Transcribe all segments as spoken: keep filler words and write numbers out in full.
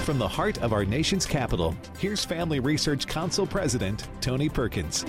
From the heart of our nation's capital, here's Family Research Council President Tony Perkins.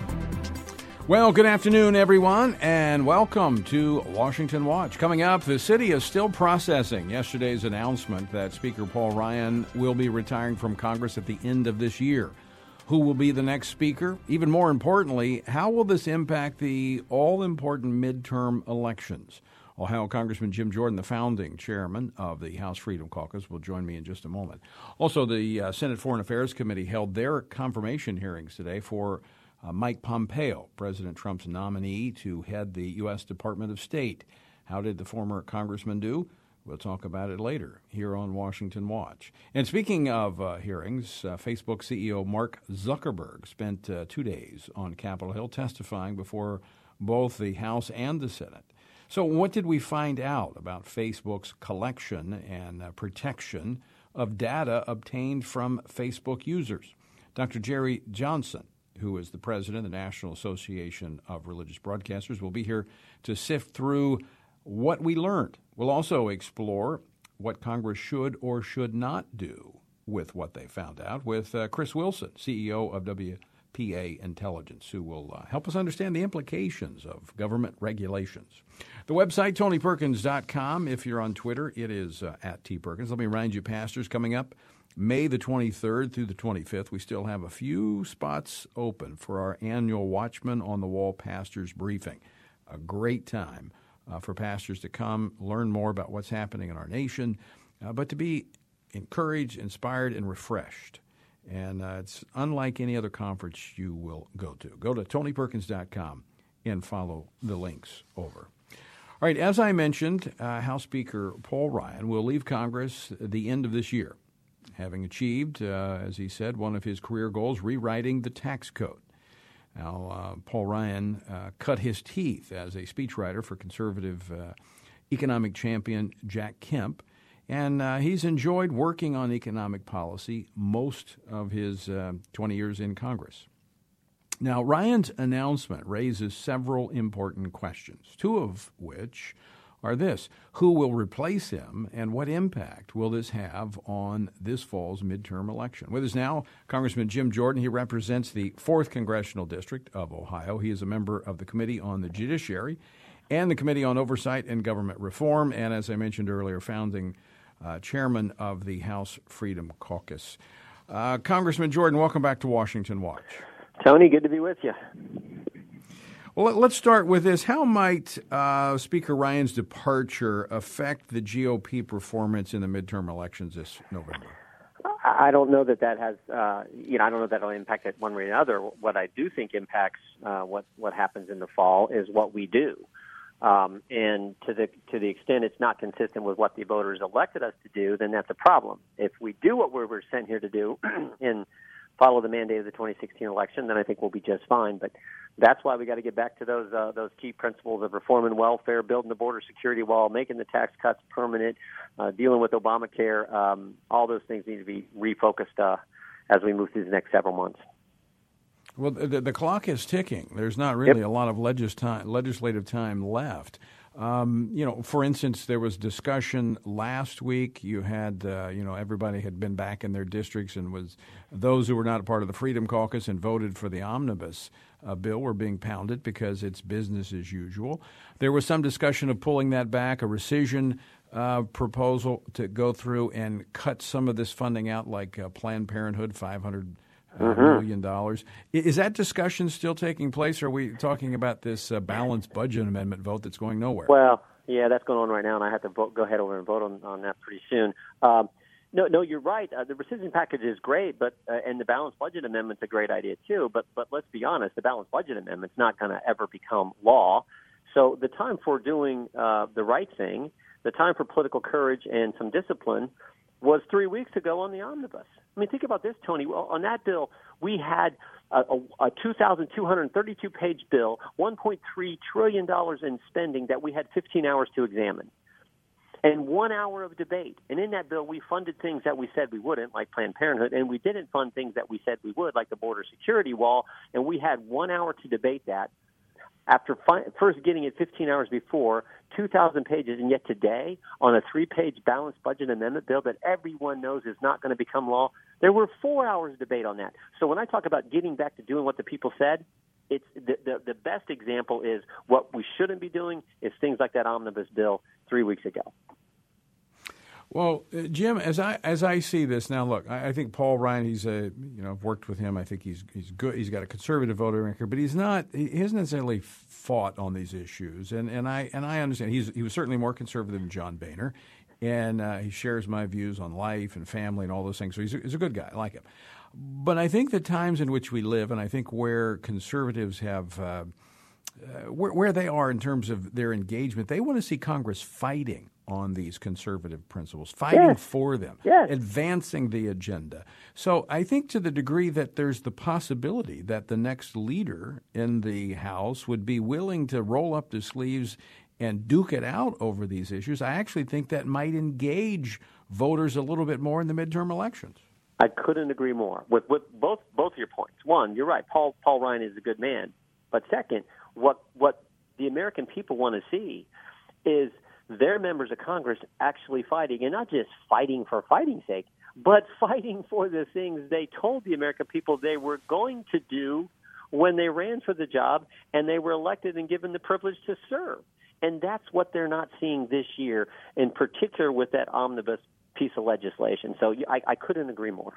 Well, good afternoon, everyone, and welcome to Washington Watch. Coming up, the city is still processing yesterday's announcement that Speaker Paul Ryan will be retiring from Congress at the end of this year. Who will be the next speaker? Even more importantly, how will this impact the all-important midterm elections? Ohio Congressman Jim Jordan, the founding chairman of the House Freedom Caucus, will join me in just a moment. Also, the uh, Senate Foreign Affairs Committee held their confirmation hearings today for uh, Mike Pompeo, President Trump's nominee to head the U S Department of State. How did the former congressman do? We'll talk about it later here on Washington Watch. And speaking of uh, hearings, uh, Facebook C E O Mark Zuckerberg spent uh, two days on Capitol Hill testifying before both the House and the Senate. So what did we find out about Facebook's collection and uh, protection of data obtained from Facebook users? Doctor Jerry Johnson, who is the president of the National Association of Religious Broadcasters, will be here to sift through what we learned. We'll also explore what Congress should or should not do with what they found out with uh, Chris Wilson, C E O of W P A Intelligence, who will uh, help us understand the implications of government regulations. The website, tony perkins dot com. If you're on Twitter, it is uh, at T Perkins. Let me remind you, pastors, coming up May the twenty-third through the twenty-fifth, we still have a few spots open for our annual Watchman on the Wall Pastors Briefing. A great time uh, for pastors to come, learn more about what's happening in our nation, uh, but to be encouraged, inspired, and refreshed. And uh, it's unlike any other conference you will go to. Go to tony perkins dot com and follow the links over. All right, as I mentioned, uh, House Speaker Paul Ryan will leave Congress at the end of this year, having achieved, uh, as he said, one of his career goals, rewriting the tax code. Now, uh, Paul Ryan uh, cut his teeth as a speechwriter for conservative uh, economic champion Jack Kemp, and uh, he's enjoyed working on economic policy most of his uh, twenty years in Congress. Now, Ryan's announcement raises several important questions, two of which are this: who will replace him, and what impact will this have on this fall's midterm election? With us now, Congressman Jim Jordan. He represents the fourth Congressional District of Ohio. He is a member of the Committee on the Judiciary and the Committee on Oversight and Government Reform, and as I mentioned earlier, founding uh, chairman of the House Freedom Caucus. Uh, Congressman Jordan, welcome back to Washington Watch. Tony, good to be with you. Well, let's start with this. How might uh, Speaker Ryan's departure affect the G O P performance in the midterm elections this November? I don't know that that has, uh, you know, I don't know that it'll impact it one way or another. What I do think impacts uh, what what happens in the fall is what we do, um, and to the to the extent it's not consistent with what the voters elected us to do, then that's a problem. If we do what we were sent here to do, and follow the mandate of the twenty sixteen election, then I think we'll be just fine. But that's why we got to get back to those uh, those key principles of reform and welfare, building the border security wall, making the tax cuts permanent, uh, dealing with Obamacare. Um, all those things need to be refocused uh, as we move through the next several months. Well, the, the clock is ticking. There's not really yep. a lot of legis time, legislative time left. Um, you know, for instance, there was discussion last week. You had, uh, you know, everybody had been back in their districts, and was those who were not a part of the Freedom Caucus and voted for the omnibus uh, bill were being pounded because it's business as usual. There was some discussion of pulling that back, a rescission uh, proposal to go through and cut some of this funding out, like uh, Planned Parenthood, five hundred Uh, mm-hmm. million dollars. Is that discussion still taking place, or are we talking about this uh, balanced budget amendment vote that's going nowhere? Well, yeah, that's going on right now, and I have to vote, go ahead over and vote on, on that pretty soon. Um, no, no, you're right. Uh, the rescission package is great, but uh, and the balanced budget amendment's a great idea too. But but let's be honest, the balanced budget amendment's not going to ever become law. So the time for doing uh, the right thing, the time for political courage and some discipline, was three weeks ago on the omnibus. I mean, think about this, Tony. Well, on that bill, we had a, a, a two thousand two hundred thirty-two page bill, one point three trillion dollars in spending that we had fifteen hours to examine, and one hour of debate. And in that bill, we funded things that we said we wouldn't, like Planned Parenthood, and we didn't fund things that we said we would, like the border security wall, and we had one hour to debate that. after fi- first getting it fifteen hours before, two thousand pages, and yet today, on a three-page balanced budget amendment bill that everyone knows is not going to become law, there were four hours debate on that. So when I talk about getting back to doing what the people said, it's the, the, the best example is what we shouldn't be doing is things like that omnibus bill three weeks ago. Well, uh, Jim, as I as I see this now, look, I, I think Paul Ryan. He's a you know I've worked with him. I think he's he's good. He's got a conservative voter record, but he's not. He hasn't necessarily fought on these issues, and and I and I understand he's he was certainly more conservative than John Boehner, and uh, he shares my views on life and family and all those things. So he's a, he's a good guy. I like him. But I think the times in which we live, and I think where conservatives have. Uh, Uh, where, where they are in terms of their engagement, they want to see Congress fighting on these conservative principles, fighting yes. for them, yes. advancing the agenda. So I think to the degree that there's the possibility that the next leader in the House would be willing to roll up the sleeves and duke it out over these issues, I actually think that might engage voters a little bit more in the midterm elections. I couldn't agree more with, with both both of your points. One, you're right. Paul Paul Ryan is a good man. But second, what what the American people want to see is their members of Congress actually fighting, and not just fighting for fighting's sake, but fighting for the things they told the American people they were going to do when they ran for the job and they were elected and given the privilege to serve. And that's what they're not seeing this year, in particular with that omnibus piece of legislation. So I, I couldn't agree more.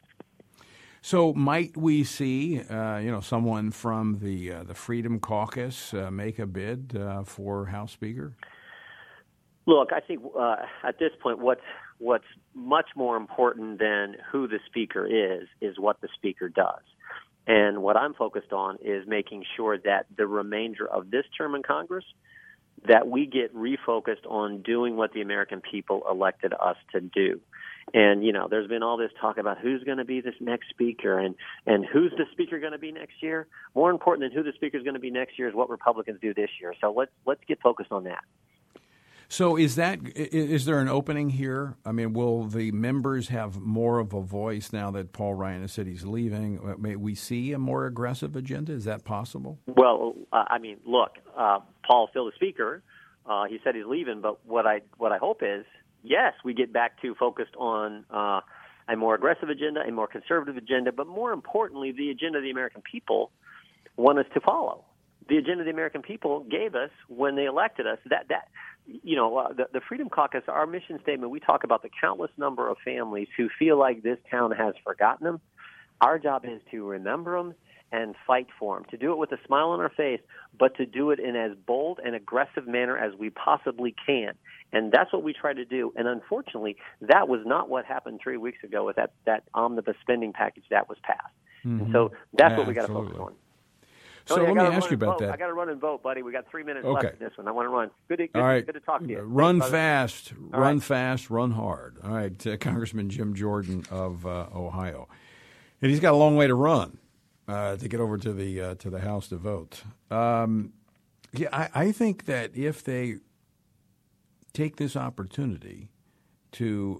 So might we see, uh, you know, someone from the uh, the Freedom Caucus uh, make a bid uh, for House Speaker? Look, I think uh, at this point, what's what's much more important than who the Speaker is is what the Speaker does. And what I'm focused on is making sure that the remainder of this term in Congress, that we get refocused on doing what the American people elected us to do. And, you know, there's been all this talk about who's going to be this next speaker and, and who's the speaker going to be next year. More important than who the speaker is going to be next year is what Republicans do this year. So let's let's get focused on that. So is that is there an opening here? I mean, will the members have more of a voice now that Paul Ryan has said he's leaving? May we see a more aggressive agenda? Is that possible? Well, uh, I mean, look, uh, Paul's still the speaker. Uh, he said he's leaving, but what I what I hope is, yes, we get back to focused on uh, a more aggressive agenda, a more conservative agenda, but more importantly, the agenda the American people want us to follow. The agenda the American people gave us when they elected us. That that you know, uh, the, the Freedom Caucus, our mission statement, we talk about the countless number of families who feel like this town has forgotten them. Our job is to remember them and fight for them, to do it with a smile on our face, but to do it in as bold and aggressive manner as we possibly can. And that's what we try to do. And unfortunately, that was not what happened three weeks ago with that, that omnibus spending package that was passed. Mm-hmm. And so that's yeah, what we got to focus on. So Tony, let me ask you about vote. that. I got to run and vote, buddy. We got three minutes okay. left in this one. I want to run. Good, to, good, All right. good to talk to you. Run Thanks, fast, All run right. fast, run hard. All right, uh, Congressman Jim Jordan of uh, Ohio, and he's got a long way to run uh, to get over to the uh, to the House to vote. Um, yeah, I, I think that if they take this opportunity to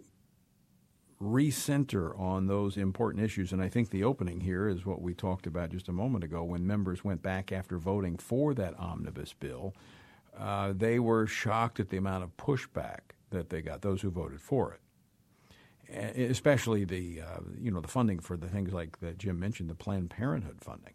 recenter on those important issues. And I think the opening here is what we talked about just a moment ago when members went back after voting for that omnibus bill. Uh, they were shocked at the amount of pushback that they got, those who voted for it, especially the, uh, you know, the funding for the things like that Jim mentioned, the Planned Parenthood funding.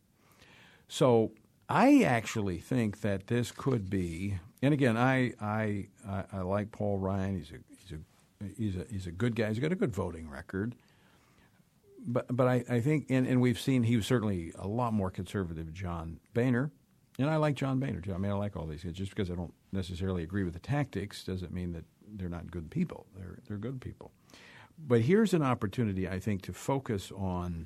So I actually think that this could be, and again, I I, I, I like Paul Ryan. He's a he's a He's a he's a good guy. He's got a good voting record. But but I, I think, and, and we've seen he was certainly a lot more conservative than John Boehner. And I like John Boehner, too. I mean, I like all these guys. Just because I don't necessarily agree with the tactics doesn't mean that they're not good people. They're they're good people. But here's an opportunity, I think, to focus on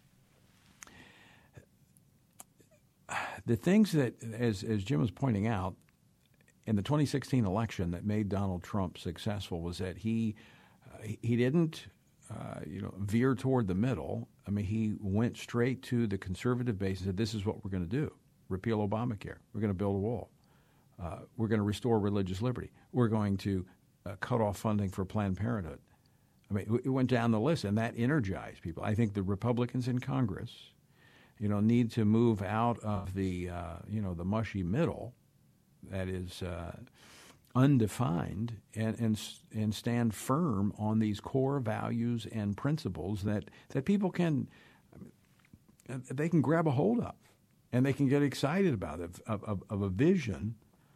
the things that, as as Jim was pointing out, in the twenty sixteen election that made Donald Trump successful was that he uh, he didn't uh, you know veer toward the middle. I mean, he went straight to the conservative base and said, "This is what we're going to do: repeal Obamacare. We're going to build a wall. Uh, we're going to restore religious liberty. We're going to uh, cut off funding for Planned Parenthood." I mean, it went down the list, and that energized people. I think the Republicans in Congress you know, need to move out of the, uh, you know, the mushy middle that is uh, undefined and, and and stand firm on these core values and principles that, that people can, they can grab a hold of and they can get excited about it, of, of, of a vision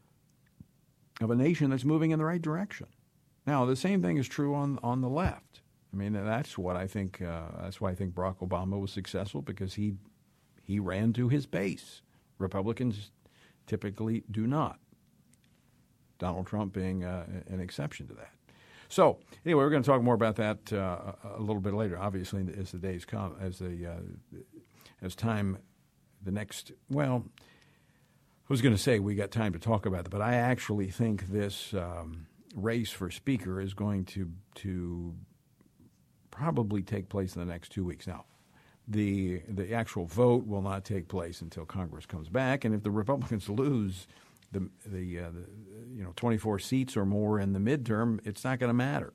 of a nation that's moving in the right direction. Now, the same thing is true on, on the left. I mean, that's what I think. Uh, that's why I think Barack Obama was successful, because he he ran to his base. Republicans typically do not. Donald Trump being uh, an exception to that. So anyway, we're going to talk more about that uh, a little bit later. Obviously, as the days come, as the uh, as time, the next. Well, I was going to say we got time to talk about it, but I actually think this um, race for Speaker is going to to. probably take place in the next two weeks. Now, the the actual vote will not take place until Congress comes back, and if the Republicans lose the the, uh, the you know twenty-four seats or more in the midterm, it's not going to matter.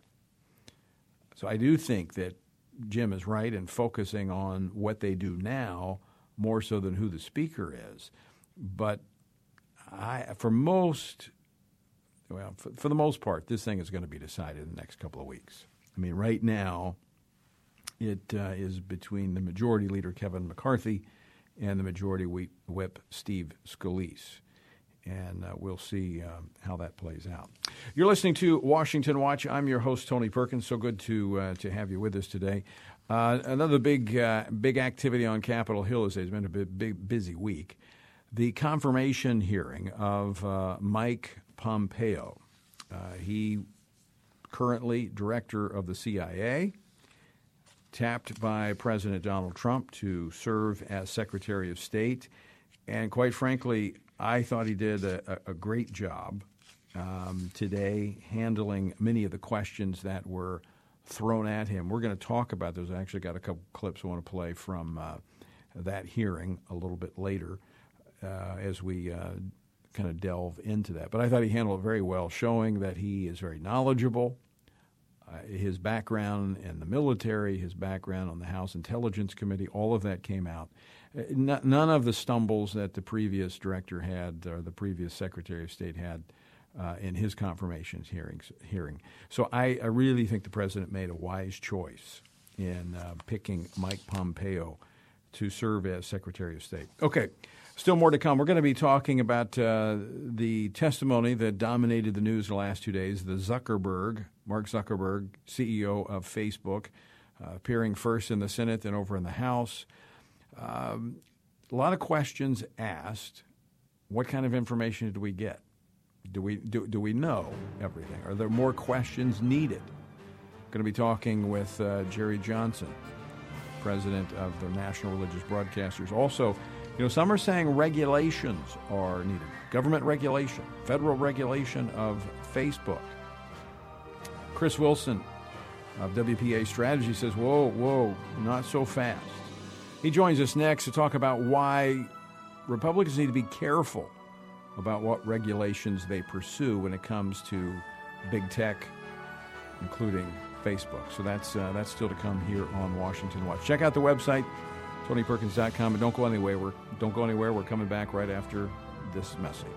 So I do think that Jim is right in focusing on what they do now more so than who the Speaker is. But I, for most, well, for, for the most part, this thing is going to be decided in the next couple of weeks. I mean, right now, it uh, is between the Majority Leader, Kevin McCarthy, and the Majority Whip, Steve Scalise. And uh, we'll see um, how that plays out. You're listening to Washington Watch. I'm your host, Tony Perkins. So good to uh, to have you with us today. Uh, another big uh, big activity on Capitol Hill this day. It's been a big, big busy week. The confirmation hearing of uh, Mike Pompeo. Uh, he currently director of the C I A, tapped by President Donald Trump to serve as Secretary of State. And quite frankly, I thought he did a, a great job um, today handling many of the questions that were thrown at him. We're going to talk about those. I actually got a couple clips I want to play from uh, that hearing a little bit later uh, as we uh, kind of delve into that. But I thought he handled it very well, showing that he is very knowledgeable. Uh, his background in the military, his background on the House Intelligence Committee, all of that came out. Uh, n- none of the stumbles that the previous director had or the previous Secretary of State had uh, in his confirmation hearings, hearing. So I, I really think the president made a wise choice in uh, picking Mike Pompeo to serve as Secretary of State. Okay. Still more to come. We're going to be talking about uh, the testimony that dominated the news the last two days, the Zuckerberg, Mark Zuckerberg, C E O of Facebook, uh, appearing first in the Senate, then over in the House. Um, a lot of questions asked. What kind of information did we get? Do we do, do we know everything? Are there more questions needed? Going to be talking with uh, Jerry Johnson, president of the National Religious Broadcasters. Also, you know, some are saying regulations are needed. Government regulation, federal regulation of Facebook. Chris Wilson of W P A Strategy says, whoa, whoa, not so fast. He joins us next to talk about why Republicans need to be careful about what regulations they pursue when it comes to big tech, including Facebook. So that's uh, that's still to come here on Washington Watch. Check out the website, Tony Perkins dot com, and don't go anywhere. We're, don't go anywhere. We're coming back right after this message.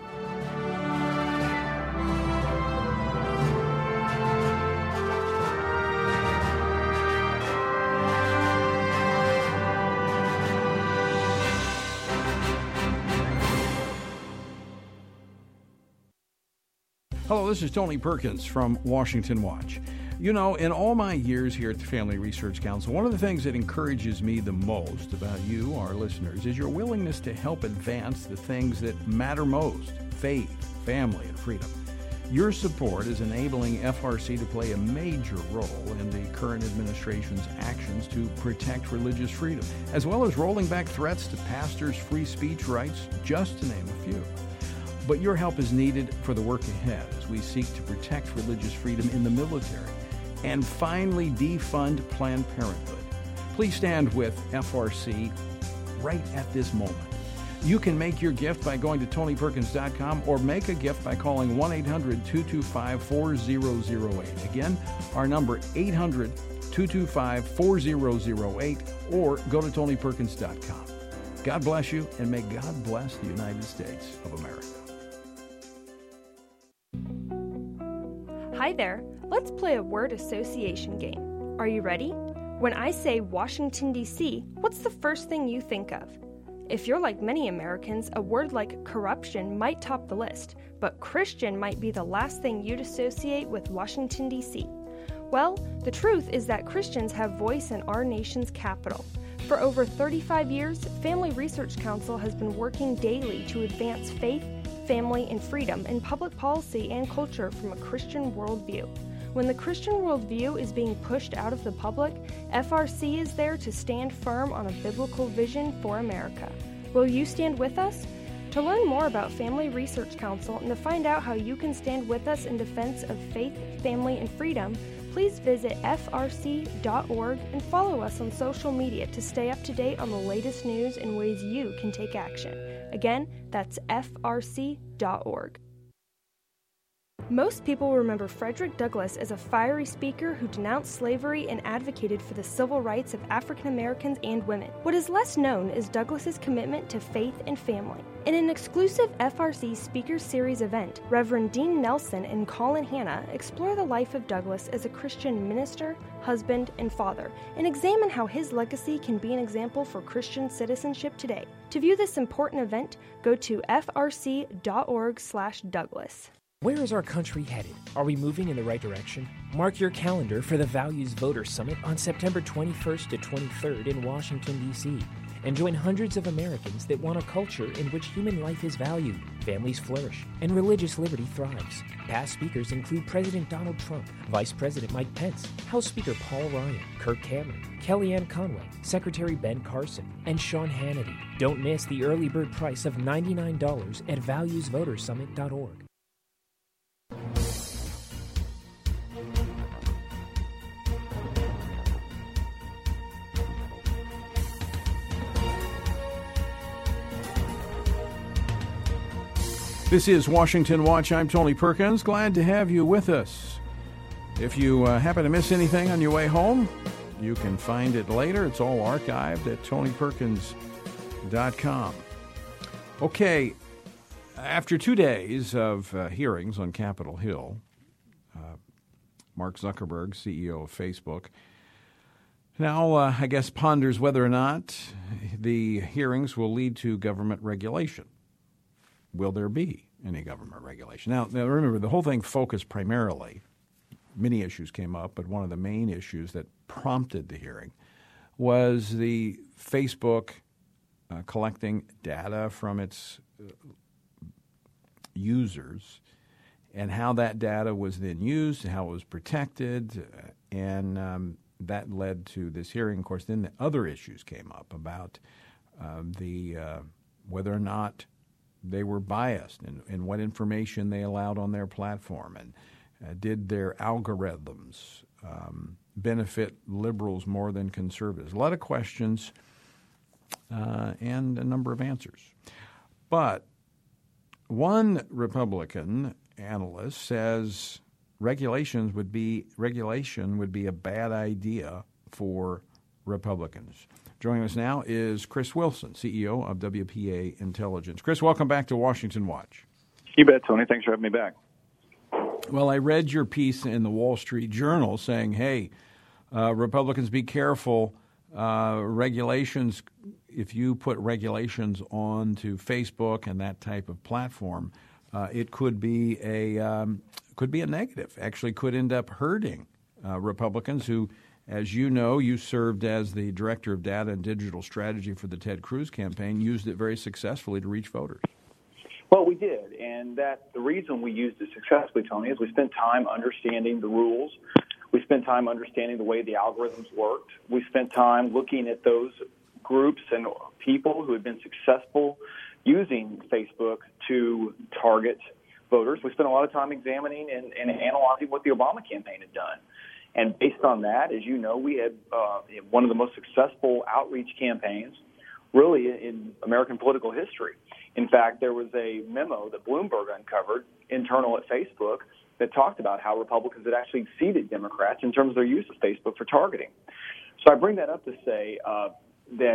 Hello, this is Tony Perkins from Washington Watch. You know, in all my years here at the Family Research Council, one of the things that encourages me the most about you, our listeners, is your willingness to help advance the things that matter most: faith, family, and freedom. Your support is enabling F R C to play a major role in the current administration's actions to protect religious freedom, as well as rolling back threats to pastors' free speech rights, just to name a few. But your help is needed for the work ahead as we seek to protect religious freedom in the military and finally defund Planned Parenthood. Please stand with F R C right at this moment. You can make your gift by going to Tony Perkins dot com or make a gift by calling one eight hundred two two five four zero zero eight. Again, our number eight hundred two two five four zero zero eight, or go to Tony Perkins dot com. God bless you, and may God bless the United States of America. Hi there. Let's play a word association game. Are you ready? When I say Washington, D C, what's the first thing you think of? If you're like many Americans, a word like corruption might top the list, but Christian might be the last thing you'd associate with Washington, D C. Well, the truth is that Christians have voice in our nation's capital. For over thirty-five years, Family Research Council has been working daily to advance faith, family, and freedom in public policy and culture from a Christian worldview. When the Christian worldview is being pushed out of the public, F R C is there to stand firm on a biblical vision for America. Will you stand with us? To learn more about Family Research Council and to find out how you can stand with us in defense of faith, family, and freedom, please visit F R C dot org and follow us on social media to stay up to date on the latest news and ways you can take action. Again, that's F R C dot org. Most people remember Frederick Douglass as a fiery speaker who denounced slavery and advocated for the civil rights of African Americans and women. What is less known is Douglass's commitment to faith and family. In an exclusive F R C Speaker Series event, Reverend Dean Nelson and Colin Hanna explore the life of Douglass as a Christian minister, husband, and father, and examine how his legacy can be an example for Christian citizenship today. To view this important event, go to F R C dot org slash Douglass. Where is our country headed? Are we moving in the right direction? Mark your calendar for the Values Voter Summit on September twenty-first to twenty-third in Washington, D C and join hundreds of Americans that want a culture in which human life is valued, families flourish, and religious liberty thrives. Past speakers include President Donald Trump, Vice President Mike Pence, House Speaker Paul Ryan, Kirk Cameron, Kellyanne Conway, Secretary Ben Carson, and Sean Hannity. Don't miss the early bird price of ninety-nine dollars at values voter summit dot org. This is Washington Watch. I'm Tony Perkins. Glad to have you with us. If you uh, happen to miss anything on your way home, you can find it later. It's all archived at tony perkins dot com. Okay, after two days of uh, hearings on Capitol Hill, uh, Mark Zuckerberg, C E O of Facebook, now uh, I guess ponders whether or not the hearings will lead to government regulation. Will there be any government regulation? Now, now, remember, the whole thing focused primarily, many issues came up, but one of the main issues that prompted the hearing was the Facebook uh, collecting data from its uh, users and how that data was then used, how it was protected, uh, and um, that led to this hearing. Of course, then the other issues came up about uh, the uh, whether or not they were biased and, and what information they allowed on their platform, and uh, did their algorithms um, benefit liberals more than conservatives? A lot of questions uh, and a number of answers. But one Republican analyst says regulations would be regulation would be a bad idea for Republicans. Joining us now is Chris Wilson, C E O of W P A Intelligence. Chris, welcome back to Washington Watch. You bet, Tony. Thanks for having me back. Well, I read your piece in the Wall Street Journal saying, hey, uh, Republicans, be careful. Uh, regulations, if you put regulations onto Facebook and that type of platform, uh, it could be a um, could be a negative. Actually, could end up hurting uh, Republicans who, as you know, you served as the Director of Data and Digital Strategy for the Ted Cruz campaign, used it very successfully to reach voters. Well, we did, and that the reason we used it successfully, Tony, is we spent time understanding the rules. We spent time understanding the way the algorithms worked. We spent time looking at those groups and people who had been successful using Facebook to target voters. We spent a lot of time examining and, and analyzing what the Obama campaign had done. And based on that, as you know, we had uh, one of the most successful outreach campaigns really in American political history. In fact, there was a memo that Bloomberg uncovered internal at Facebook that talked about how Republicans had actually exceeded Democrats in terms of their use of Facebook for targeting. So I bring that up to say uh, that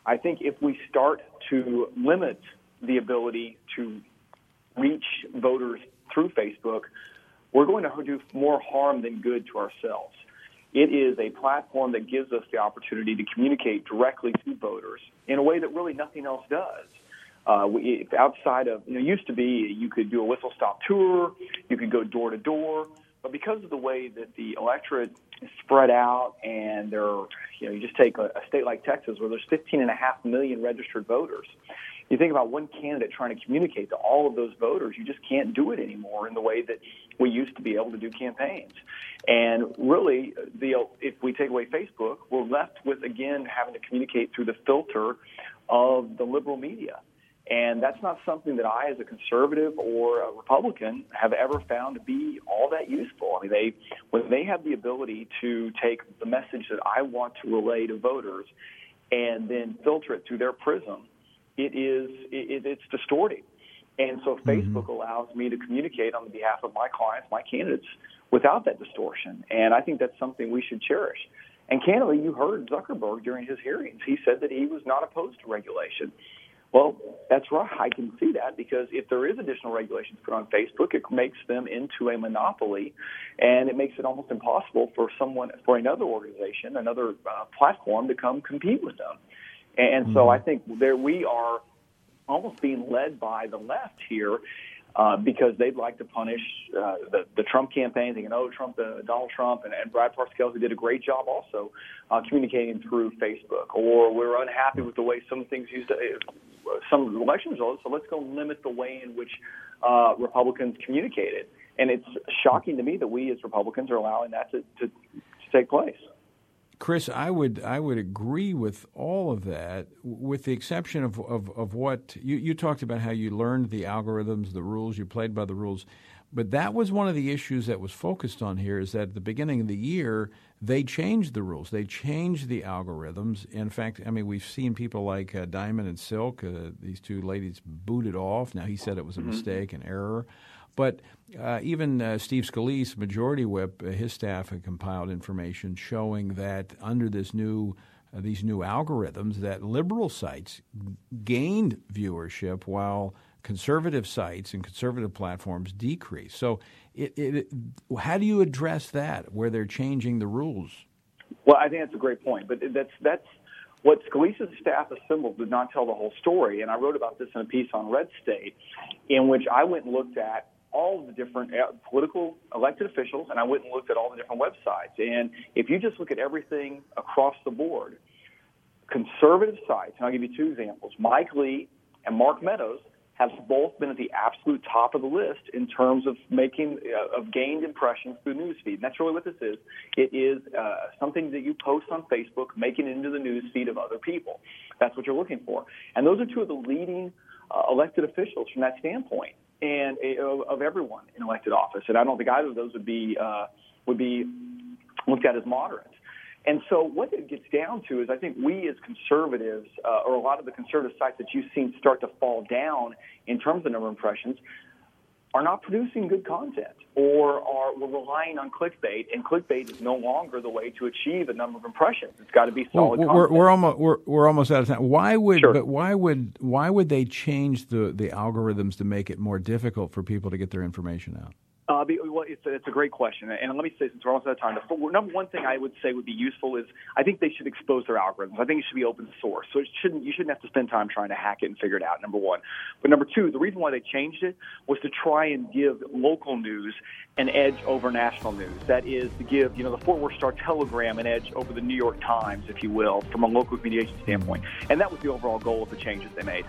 I think if we start to limit the ability to reach voters through Facebook, we're going to do more harm than good to ourselves. It is a platform that gives us the opportunity to communicate directly to voters in a way that really nothing else does. Uh, we, outside of, you know, used to be you could do a whistle-stop tour, you could go door-to-door, but because of the way that the electorate is spread out and there are, you know, you just take a, a state like Texas where there's fifteen and a half million registered voters. You think about one candidate trying to communicate to all of those voters, you just can't do it anymore in the way that we used to be able to do campaigns. And really, the, if we take away Facebook, we're left with, again, having to communicate through the filter of the liberal media. And that's not something that I, as a conservative or a Republican, have ever found to be all that useful. I mean, they when they have the ability to take the message that I want to relay to voters and then filter it through their prism, it is it, it's distorting. And so Facebook mm-hmm. allows me to communicate on behalf of my clients, my candidates, without that distortion. And I think that's something we should cherish. And candidly, you heard Zuckerberg during his hearings. He said that he was not opposed to regulation. Well, that's right. I can see that because if there is additional regulations put on Facebook, it makes them into a monopoly, and it makes it almost impossible for someone, for another organization, another uh, platform to come compete with them. And mm-hmm. so I think there we are almost being led by the left here uh, because they'd like to punish uh, the, the Trump campaign, thinking, oh, Trump, uh, Donald Trump, and, and Brad Parscale, who did a great job also uh, communicating through Facebook. Or we're unhappy with the way some things used to, uh, some election results, so let's go limit the way in which uh, Republicans communicated. And it's shocking to me that we as Republicans are allowing that to, to, to take place. Chris, I would I would agree with all of that, with the exception of, of, of what you, you talked about, how you learned the algorithms, the rules, you played by the rules. But that was one of the issues that was focused on here, is that at the beginning of the year, they changed the rules. They changed the algorithms. In fact, I mean, we've seen people like uh, Diamond and Silk, uh, these two ladies booted off. Now, he said it was a mm-hmm. mistake, an error. But uh, even uh, Steve Scalise, Majority Whip, uh, his staff had compiled information showing that under this new uh, these new algorithms, that liberal sites gained viewership while conservative sites and conservative platforms decreased. So, it, it, it, how do you address that, where they're changing the rules? Well, I think that's a great point. But that's that's what Scalise's staff assembled did not tell the whole story. And I wrote about this in a piece on Red State, in which I went and looked at all of the different political elected officials, and I went and looked at all the different websites. And if you just look at everything across the board, conservative sites, and I'll give you two examples, Mike Lee and Mark Meadows have both been at the absolute top of the list in terms of making, uh, of gained impressions through newsfeed. And that's really what this is. It is uh, something that you post on Facebook, making it into the newsfeed of other people. That's what you're looking for. And those are two of the leading uh, elected officials from that standpoint, and uh, of everyone in elected office. And I don't think either of those would be uh, would be looked at as moderates. And so what it gets down to is I think we as conservatives, uh, or a lot of the conservative sites that you've seen start to fall down in terms of number of impressions, are not producing good content, or are we're relying on clickbait, and clickbait is no longer the way to achieve a number of impressions. It's got to be solid well, content. We're, we're almost we're, we're almost out of time. Why would sure. but why would why would they change the, the algorithms to make it more difficult for people to get their information out? Uh, well, it's a, it's a great question, and let me say, since we're almost out of time, the number one thing I would say would be useful is I think they should expose their algorithms. I think it should be open source, so it shouldn't you shouldn't have to spend time trying to hack it and figure it out. Number one, but number two, the reason why they changed it was to try and give local news an edge over national news. That is to give you know the Fort Worth Star Telegram an edge over the New York Times, if you will, from a local communication standpoint, and that was the overall goal of the changes they made.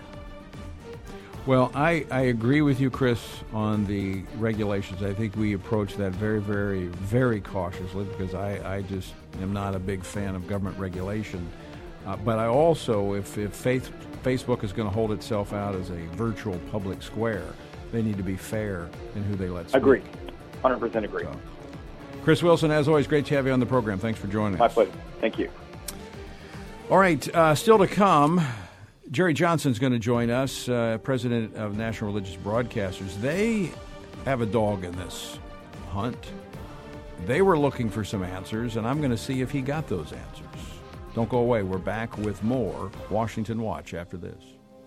Well, I, I agree with you, Chris, on the regulations. I think we approach that very, very, very cautiously because I, I just am not a big fan of government regulation. Uh, but I also, if, if faith, Facebook is going to hold itself out as a virtual public square, they need to be fair in who they let speak. Agree. one hundred percent agree. So, Chris Wilson, as always, great to have you on the program. Thanks for joining My us. My pleasure. Thank you. All right, uh, still to come, Jerry Johnson's going to join us, uh, president of National Religious Broadcasters. They have a dog in this hunt. They were looking for some answers, and I'm going to see if he got those answers. Don't go away. We're back with more Washington Watch after this.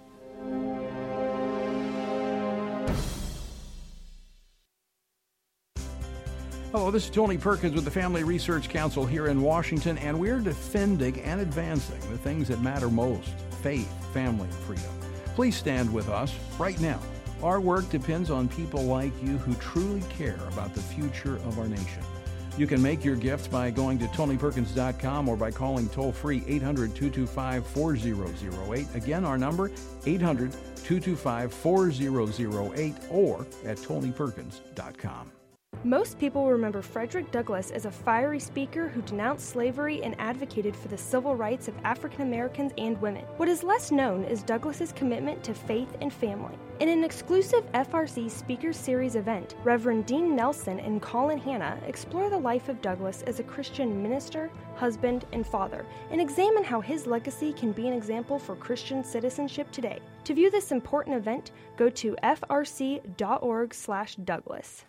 Hello, this is Tony Perkins with the Family Research Council here in Washington, and we're defending and advancing the things that matter most: faith, family, and freedom. Please stand with us right now. Our work depends on people like you who truly care about the future of our nation. You can make your gift by going to tony perkins dot com or by calling toll-free eight hundred, two two five, four zero zero eight. Again, our number, eight hundred, two two five, four zero zero eight, or at tony perkins dot com. Most people remember Frederick Douglass as a fiery speaker who denounced slavery and advocated for the civil rights of African Americans and women. What is less known is Douglass's commitment to faith and family. In an exclusive F R C Speaker Series event, Reverend Dean Nelson and Colin Hanna explore the life of Douglass as a Christian minister, husband, and father, and examine how his legacy can be an example for Christian citizenship today. To view this important event, go to f r c dot org slash Douglass.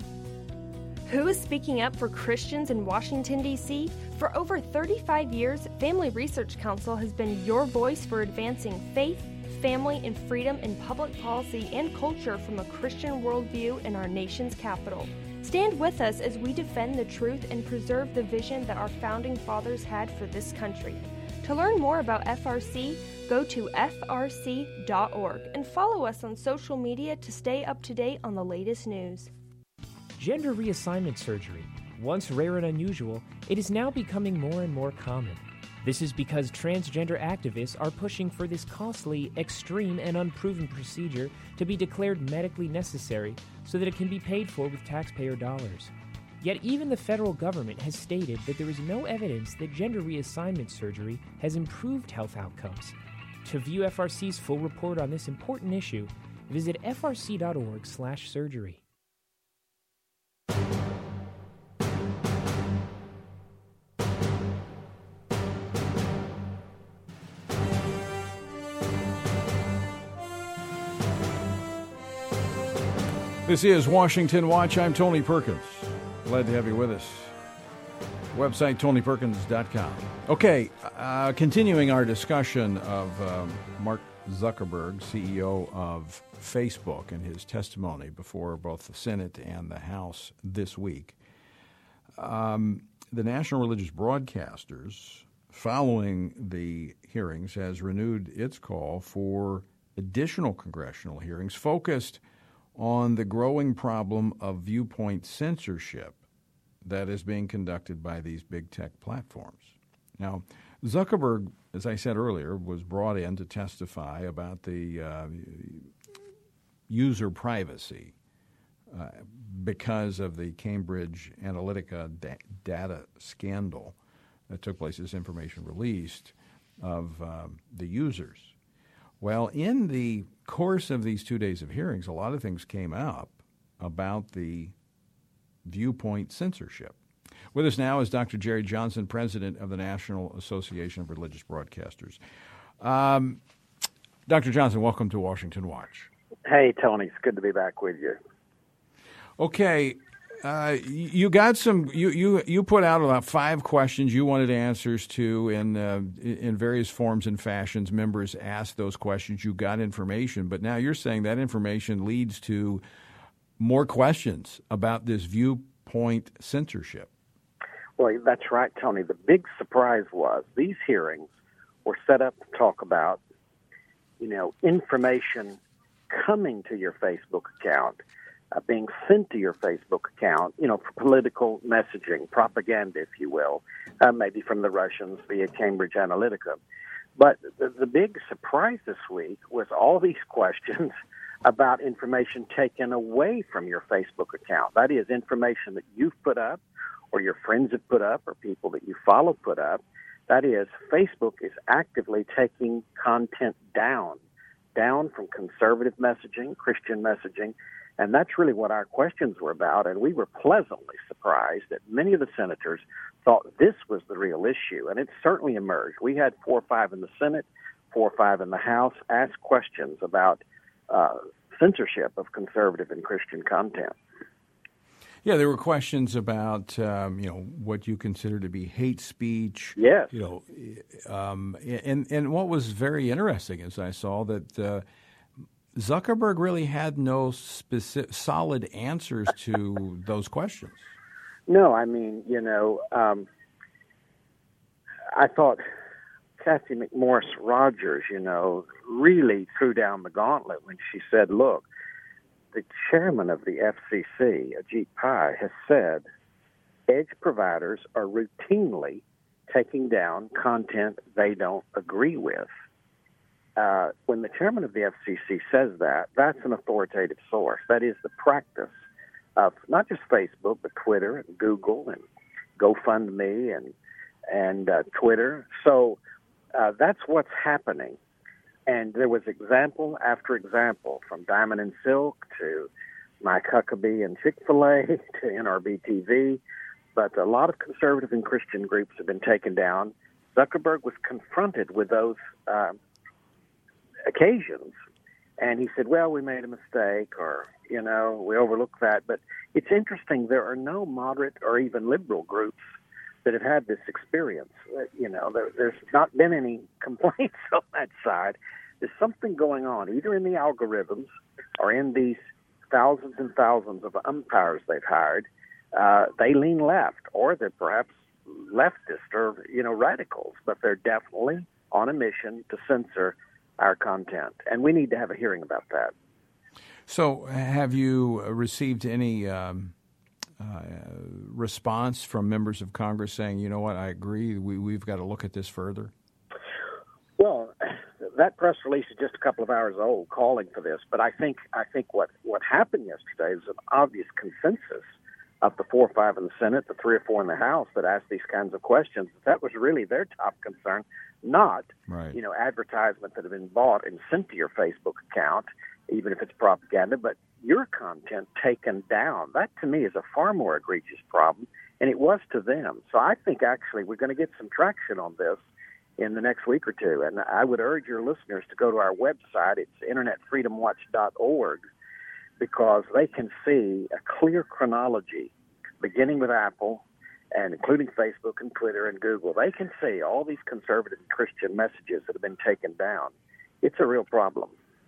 Who is speaking up for Christians in Washington, D C? For over thirty-five years, Family Research Council has been your voice for advancing faith, family, and freedom in public policy and culture from a Christian worldview in our nation's capital. Stand with us as we defend the truth and preserve the vision that our founding fathers had for this country. To learn more about F R C, go to f r c dot org and follow us on social media to stay up to date on the latest news. Gender reassignment surgery. Once rare and unusual, it is now becoming more and more common. This is because transgender activists are pushing for this costly, extreme, and unproven procedure to be declared medically necessary so that it can be paid for with taxpayer dollars. Yet even the federal government has stated that there is no evidence that gender reassignment surgery has improved health outcomes. To view F R C's full report on this important issue, visit f r c dot org slash surgery. This is Washington Watch. I'm Tony Perkins. Glad to have you with us. Website, tony perkins dot com. Okay, uh, continuing our discussion of um, Mark Zuckerberg, C E O of Facebook, and his testimony before both the Senate and the House this week. Um, the National Religious Broadcasters, following the hearings, has renewed its call for additional congressional hearings focused on the growing problem of viewpoint censorship that is being conducted by these big tech platforms. Now, Zuckerberg, as I said earlier, was brought in to testify about the uh, user privacy uh, because of the Cambridge Analytica da- data scandal that took place, this information released of um, the users. Well, in the course of these two days of hearings, a lot of things came up about the viewpoint censorship. With us now is Doctor Jerry Johnson, president of the National Association of Religious Broadcasters. Um, Doctor Johnson, welcome to Washington Watch. Hey, Tony. It's good to be back with you. Okay. Uh, you got some. You, you you put out about five questions you wanted answers to in uh, in various forms and fashions. Members asked those questions. You got information, but now you're saying that information leads to more questions about this viewpoint censorship. Well, that's right, Tony. The big surprise was these hearings were set up to talk about, you know, information coming to your Facebook account. Uh, being sent to your Facebook account, you know, for political messaging, propaganda, if you will, uh, maybe from the Russians via Cambridge Analytica. But the, the big surprise this week was all these questions about information taken away from your Facebook account. That is, information that you've put up or your friends have put up or people that you follow put up. That is, Facebook is actively taking content down, down from conservative messaging, Christian messaging. And that's really what our questions were about, and we were pleasantly surprised that many of the senators thought this was the real issue, and it certainly emerged. We had four or five in the Senate, four or five in the House ask questions about uh, censorship of conservative and Christian content. Yeah, there were questions about, um, you know, what you consider to be hate speech. Yes. You know, um, and, and what was very interesting is I saw that uh, Zuckerberg really had no specific, solid answers to those questions. No, I mean, you know, um, I thought Kathy McMorris Rogers, you know, really threw down the gauntlet when she said, look, the chairman of the F C C, Ajit Pai, has said edge providers are routinely taking down content they don't agree with. Uh, when the chairman of the F C C says that, that's an authoritative source. That is the practice of not just Facebook, but Twitter and Google and GoFundMe and and uh, Twitter. So uh, that's what's happening. And there was example after example, from Diamond and Silk to Mike Huckabee and Chick-fil-A to N R B T V. But a lot of conservative and Christian groups have been taken down. Zuckerberg was confronted with those uh, occasions, and he said, well, we made a mistake, or, you know, we overlooked that. But it's interesting, there are no moderate or even liberal groups that have had this experience. You know, there, there's not been any complaints on that side. There's something going on, either in the algorithms or in these thousands and thousands of umpires they've hired. Uh, they lean left, or they're perhaps leftist or, you know, radicals, but they're definitely on a mission to censor our content. And we need to have a hearing about that. So have you received any um, uh, response from members of Congress saying, you know what, I agree, we, we've got to look at this further? Well, that press release is just a couple of hours old calling for this, but I think I think what, what happened yesterday is an obvious consensus of the four or five in the Senate, the three or four in the House that asked these kinds of questions. That was really their top concern, not, right. you know, advertisements that have been bought and sent to your Facebook account, even if it's propaganda, but your content taken down. That, to me, is a far more egregious problem, and it was to them. So I think, actually, we're going to get some traction on this in the next week or two. And I would urge your listeners to go to our website. It's internet freedom watch dot org, because they can see a clear chronology, beginning with Apple and including Facebook and Twitter and Google. They can see all these conservative and Christian messages that have been taken down. It's a real problem.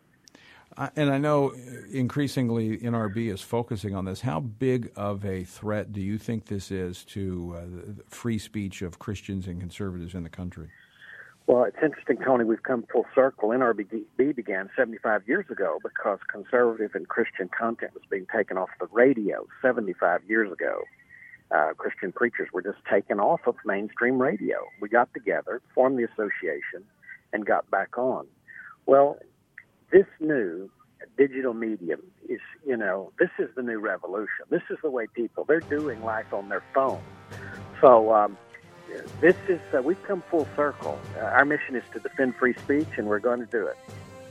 Uh, and I know increasingly N R B is focusing on this. How big of a threat do you think this is to uh, the free speech of Christians and conservatives in the country? Well, it's interesting, Tony. We've come full circle. N R B began seventy-five years ago because conservative and Christian content was being taken off the radio seventy-five years ago. Uh, Christian preachers were just taken off of mainstream radio. We got together, formed the association, and got back on. Well, this new digital medium is, you know, this is the new revolution. This is the way people, they're doing life on their phone. So, um, This is, uh, we've come full circle. Uh, our mission is to defend free speech, and we're going to do it.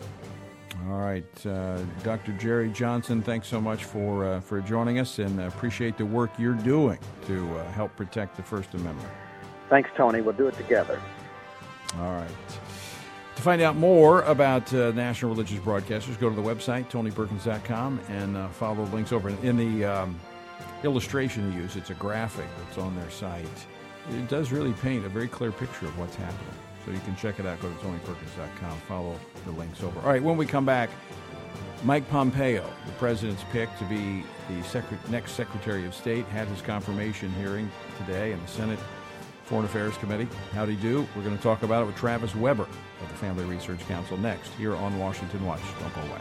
All right. Uh, Doctor Jerry Johnson, thanks so much for uh, for joining us, and appreciate the work you're doing to uh, help protect the First Amendment. Thanks, Tony. We'll do it together. All right. To find out more about uh, National Religious Broadcasters, go to the website, tony perkins dot com, and uh, follow the links over. In the um, illustration you use, it's a graphic that's on their site. It does really paint a very clear picture of what's happening. So you can check it out. Go to tony perkins dot com. Follow the links over. All right, when we come back, Mike Pompeo, the president's pick to be the sec- next Secretary of State, had his confirmation hearing today in the Senate Foreign Affairs Committee. How'd he do? We're going to talk about it with Travis Weber of the Family Research Council next here on Washington Watch. Don't go away.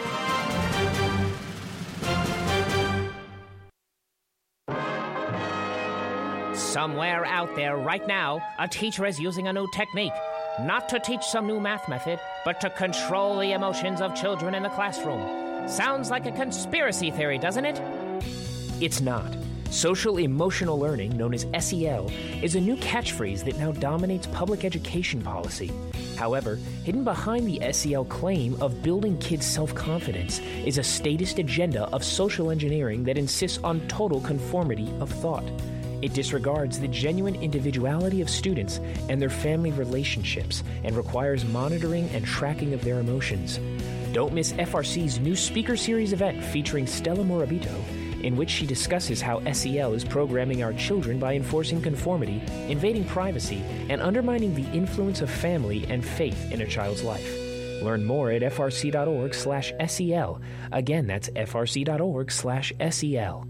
Somewhere out there right now, a teacher is using a new technique. Not to teach some new math method, but to control the emotions of children in the classroom. Sounds like a conspiracy theory, doesn't it? It's not. Social Emotional Learning, known as S E L, is a new catchphrase that now dominates public education policy. However, hidden behind the S E L claim of building kids' self-confidence is a statist agenda of social engineering that insists on total conformity of thought. It disregards the genuine individuality of students and their family relationships and requires monitoring and tracking of their emotions. Don't miss F R C's new Speaker Series event featuring Stella Morabito, in which she discusses how S E L is programming our children by enforcing conformity, invading privacy, and undermining the influence of family and faith in a child's life. Learn more at f r c dot org slash S E L. Again, that's f r c dot org slash S E L.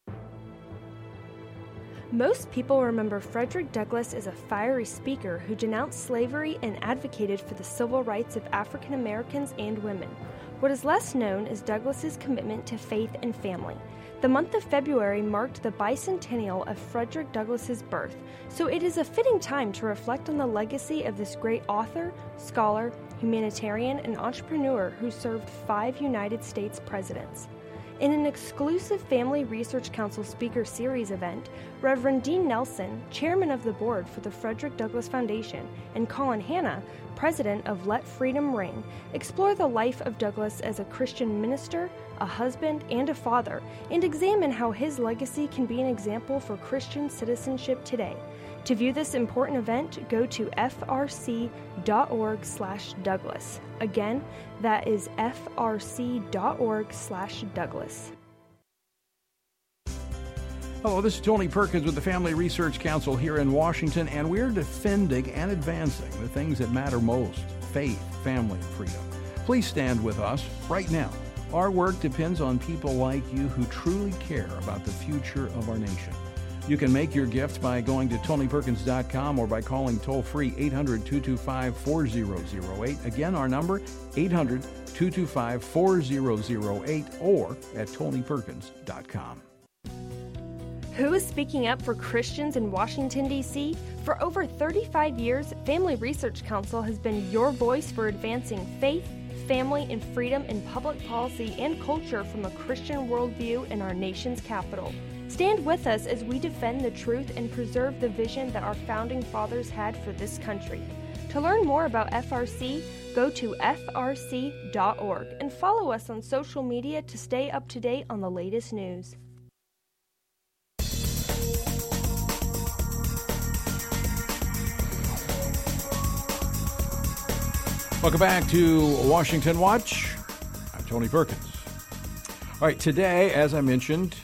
Most people remember Frederick Douglass as a fiery speaker who denounced slavery and advocated for the civil rights of African Americans and women. What is less known is Douglass's commitment to faith and family. The month of February marked the bicentennial of Frederick Douglass's birth, so it is a fitting time to reflect on the legacy of this great author, scholar, humanitarian, and entrepreneur who served five United States presidents. In an exclusive Family Research Council Speaker Series event, Reverend Dean Nelson, chairman of the board for the Frederick Douglass Foundation, and Colin Hanna, president of Let Freedom Ring, explore the life of Douglass as a Christian minister, a husband, and a father, and examine how his legacy can be an example for Christian citizenship today. To view this important event, go to f r c dot org slash Douglass. Again, that is f r c dot org slash Douglass. Hello, this is Tony Perkins with the Family Research Council here in Washington, and we're defending and advancing the things that matter most: faith, family, and freedom. Please stand with us right now. Our work depends on people like you who truly care about the future of our nation. You can make your gift by going to tony perkins dot com or by calling toll-free eight hundred, two two five, four zero zero eight. Again, our number, eight hundred, two two five, four zero zero eight, or at tony perkins dot com. Who is speaking up for Christians in Washington, D C? For over thirty-five years, Family Research Council has been your voice for advancing faith, family, and freedom in public policy and culture from a Christian worldview in our nation's capital. Stand with us as we defend the truth and preserve the vision that our founding fathers had for this country. To learn more about F R C, go to f r c dot org and follow us on social media to stay up to date on the latest news. Welcome back to Washington Watch. I'm Tony Perkins. All right, today, as I mentioned,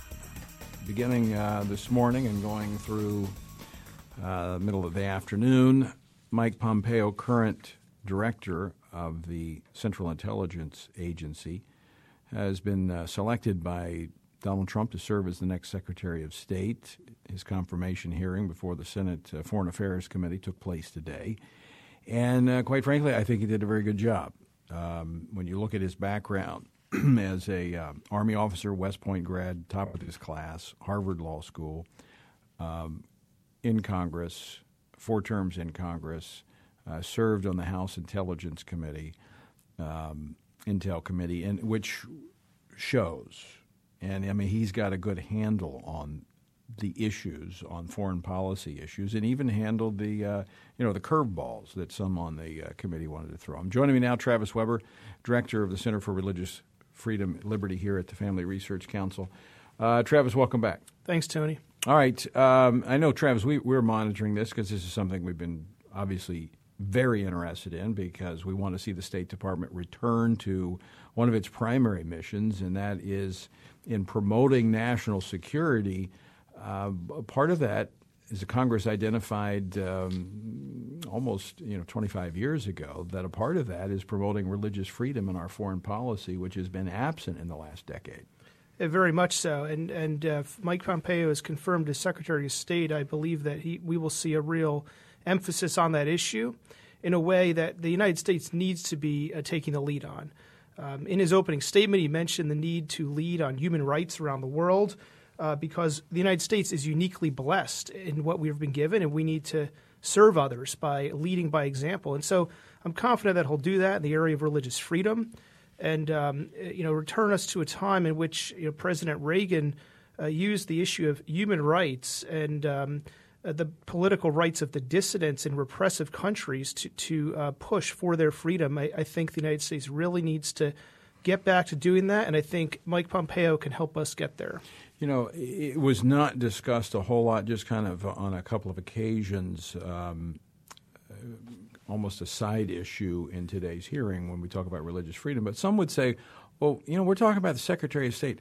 beginning uh, this morning and going through uh, the middle of the afternoon, Mike Pompeo, current director of the Central Intelligence Agency, has been uh, selected by Donald Trump to serve as the next Secretary of State. His confirmation hearing before the Senate uh, Foreign Affairs Committee took place today. And uh, quite frankly, I think he did a very good job. Um, when you look at his background as a uh, Army officer, West Point grad, top of his class, Harvard Law School, um, in Congress, four terms in Congress, uh, served on the House Intelligence Committee, um, Intel Committee, and which shows. And I mean, he's got a good handle on the issues, on foreign policy issues, and even handled the uh, you know the curveballs that some on the uh, committee wanted to throw. I'm joining me now, Travis Weber, director of the Center for Religious Freedom and Liberty here at the Family Research Council. Uh, Travis, welcome back. Thanks, Tony. All right. Um, I know, Travis, we, we're monitoring this because this is something we've been obviously very interested in because we want to see the State Department return to one of its primary missions, and that is in promoting national security. Uh, part of that is that Congress identified um, almost you know twenty-five years ago that a part of that is promoting religious freedom in our foreign policy, which has been absent in the last decade. Uh, very much so. And and uh, Mike Pompeo is confirmed as Secretary of State. I believe that he we will see a real emphasis on that issue in a way that the United States needs to be uh, taking the lead on. Um, in his opening statement, he mentioned the need to lead on human rights around the world. Uh, because the United States is uniquely blessed in what we've been given, and we need to serve others by leading by example. And so I'm confident that he'll do that in the area of religious freedom and, um, you know, return us to a time in which you know, President Reagan uh, used the issue of human rights and um, uh, the political rights of the dissidents in repressive countries to, to uh, push for their freedom. I, I think the United States really needs to get back to doing that, and I think Mike Pompeo can help us get there. You know, it was not discussed a whole lot, just kind of on a couple of occasions, um, almost a side issue in today's hearing when we talk about religious freedom. But some would say, well, you know, we're talking about the Secretary of State.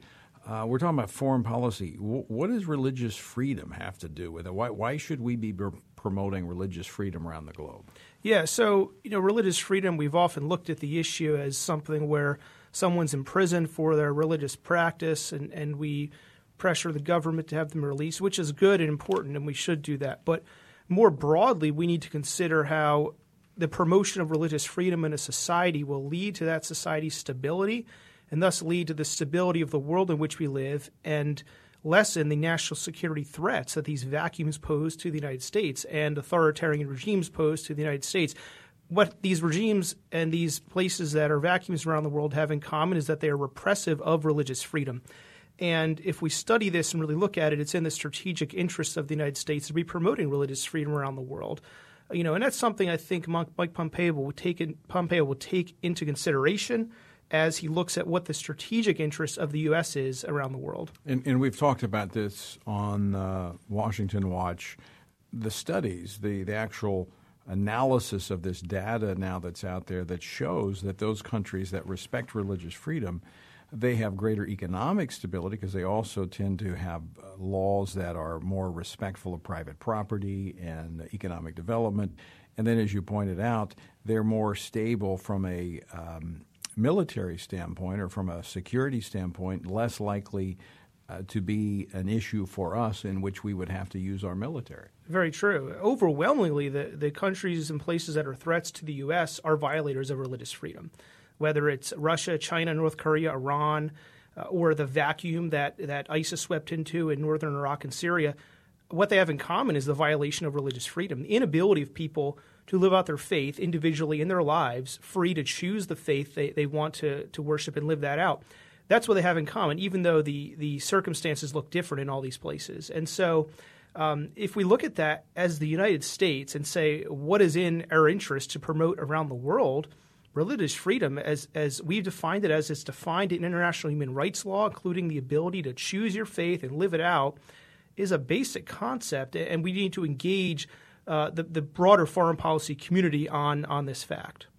Uh, we're talking about foreign policy. W- what does religious freedom have to do with it? Why, why should we be b- promoting religious freedom around the globe? Yeah, so, you know, religious freedom, we've often looked at the issue as something where someone's imprisoned for their religious practice, and, and we pressure the government to have them released, which is good and important, and we should do that. But more broadly, we need to consider how the promotion of religious freedom in a society will lead to that society's stability, and thus lead to the stability of the world in which we live, and lessen the national security threats that these vacuums pose to the United States and authoritarian regimes pose to the United States. What these regimes and these places that are vacuums around the world have in common is that they are repressive of religious freedom. And if we study this and really look at it, it's in the strategic interests of the United States to be promoting religious freedom around the world. You know, and that's something I think Mike Pompeo will take in, Pompeo will take into consideration as he looks at what the strategic interest of the U S is around the world. And, and we've talked about this on uh, Washington Watch. The studies, the, the actual analysis of this data now that's out there that shows that those countries that respect religious freedom, they have greater economic stability because they also tend to have uh, laws that are more respectful of private property and economic development. And then, as you pointed out, they're more stable from a um, military standpoint or from a security standpoint, less likely uh, to be an issue for us in which we would have to use our military. Very true. Overwhelmingly, the, the countries and places that are threats to the U S are violators of religious freedom, whether it's Russia, China, North Korea, Iran, uh, or the vacuum that, that ISIS swept into in northern Iraq and Syria. What they have in common is the violation of religious freedom, the inability of people to live out their faith individually in their lives, free to choose the faith they, they want to, to worship and live that out. That's what they have in common, even though the, the circumstances look different in all these places. And so um, if we look at that as the United States and say what is in our interest to promote around the world, religious freedom, as, as we've defined it as it's defined in international human rights law, including the ability to choose your faith and live it out, is a basic concept, and we need to engage uh, the, the broader foreign policy community on, on this fact.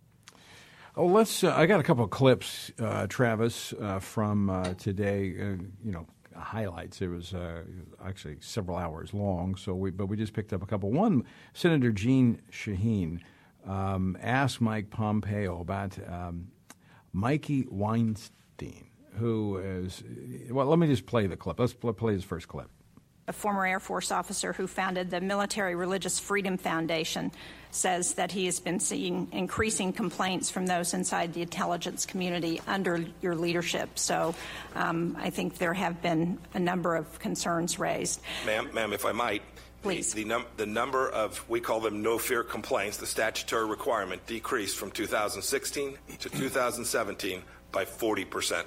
Oh, let's. Uh, I got a couple of clips, uh, Travis, uh, from uh, today. Uh, you know, highlights. It was uh, actually several hours long. So, we but we just picked up a couple. One, Senator Jeanne Shaheen um, asked Mike Pompeo about um, Mikey Weinstein, who is. Well, let me just play the clip. Let's play his first clip. A former Air Force officer who founded the Military Religious Freedom Foundation says that he has been seeing increasing complaints from those inside the intelligence community under your leadership. So um, I think there have been a number of concerns raised. Ma'am, ma'am, if I might, please. The, the, num- the number of, we call them no-fear complaints, the statutory requirement, decreased from two thousand sixteen to two thousand seventeen by forty percent.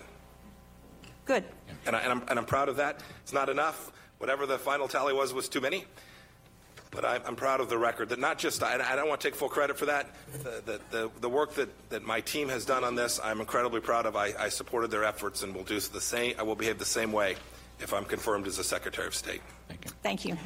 Good. And, I, and, I'm, and I'm proud of that. It's not enough. Whatever the final tally was, was too many. But I, I'm proud of the record that not just, I, I don't want to take full credit for that. The, the, the, the work that, that my team has done on this, I'm incredibly proud of. I, I supported their efforts and will do the same. I will behave the same way if I'm confirmed as a Secretary of State. Thank you. Thank you.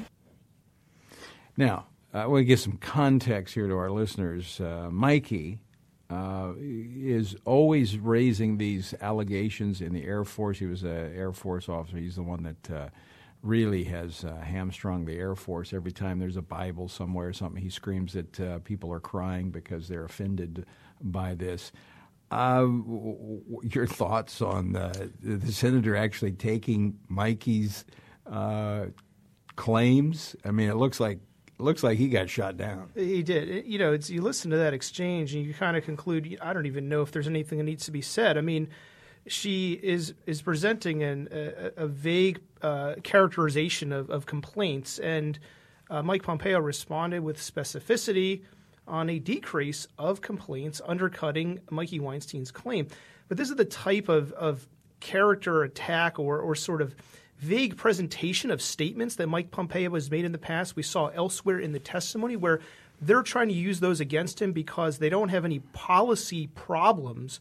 Now, uh, I want to give some context here to our listeners. Uh, Mikey uh, is always raising these allegations in the Air Force. He was an Air Force officer. He's the one that uh, really has uh, hamstrung the Air Force. Every time there's a Bible somewhere or something, he screams that uh, people are crying because they're offended by this. Uh, w- w- your thoughts on uh, the senator actually taking Mikey's uh, claims? I mean, it looks like it looks like he got shot down. He did. You know, it's, you listen to that exchange and you kind of conclude, I don't even know if there's anything that needs to be said. I mean, she is is presenting an, a, a vague uh, characterization of, of complaints, and uh, Mike Pompeo responded with specificity on a decrease of complaints undercutting Mikey Weinstein's claim. But this is the type of, of character attack or, or sort of vague presentation of statements that Mike Pompeo has made in the past. We saw elsewhere in the testimony where they're trying to use those against him because they don't have any policy problems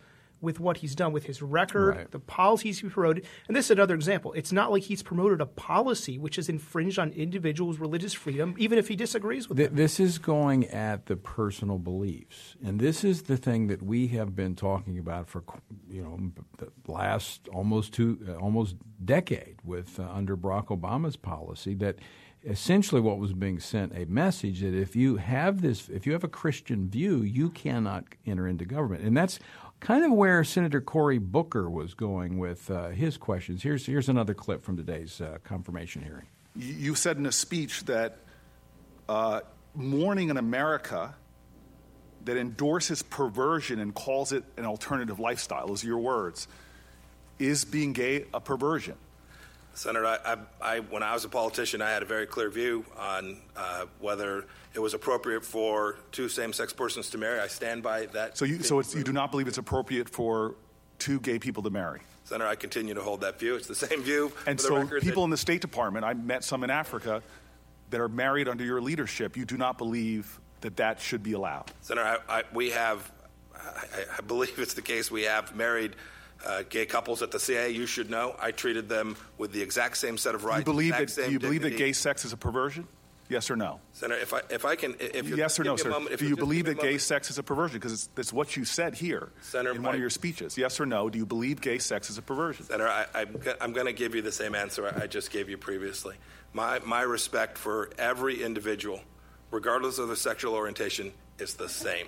with what he's done, with his record, Right. the policies he promoted. And this is another example. It's not like he's promoted a policy which has infringed on individuals' religious freedom, even if he disagrees with Th- them. This is going at the personal beliefs. And this is the thing that we have been talking about for, you know, the last almost two, uh, almost decade with uh, under Barack Obama's policy, that essentially what was being sent a message that if you have this, if you have a Christian view, you cannot enter into government. And that's kind of where Senator Cory Booker was going with uh, his questions. Here's here's another clip from today's uh, confirmation hearing. You said in a speech that uh, mourning an America that endorses perversion and calls it an alternative lifestyle, those are your words, is being gay a perversion? Senator, I, I, I, when I was a politician, I had a very clear view on uh, whether it was appropriate for two same-sex persons to marry. I stand by that. So you, so it's, you do not believe it's appropriate for two gay people to marry? Senator, I continue to hold that view. It's the same view. And for the so record people that, in the State Department, I met some in Africa that are married under your leadership. You do not believe that that should be allowed? Senator, I, I, we have, I, I believe it's the case, we have married Uh, gay couples at the C I A. You should know I treated them with the exact same set of rights. You believe exact that same you believe that dignity. gay sex is a perversion? Yes or no? Senator, if I if I can, if you yes or no, give me a sir. moment, if Do you you just believe give me that a gay moment. sex is a perversion? Because that's what you said here Senator, in my- one of your speeches. Yes or no? Do you believe gay sex is a perversion? Senator, I, I'm, go- I'm going to give you the same answer I just gave you previously. My my respect for every individual, regardless of their sexual orientation, is the same.